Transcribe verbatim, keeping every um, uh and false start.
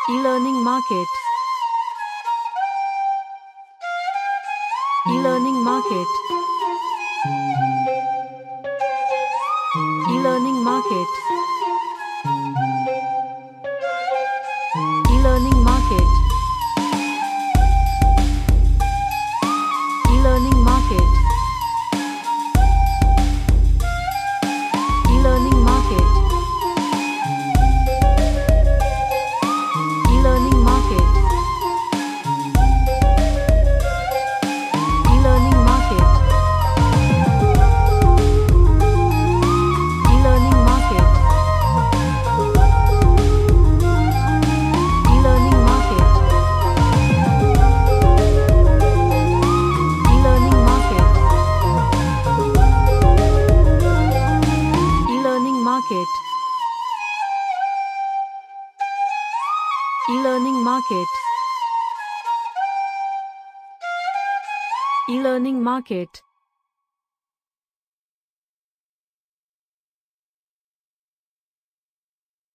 E-learning market. E-learning market. E-learning market. E-learning market. E-learning market. E-learning market. E-learning market. E-learning market. E-learning market. E-learning market. E-learning market. E-learning market. E-learning market. E-learning market.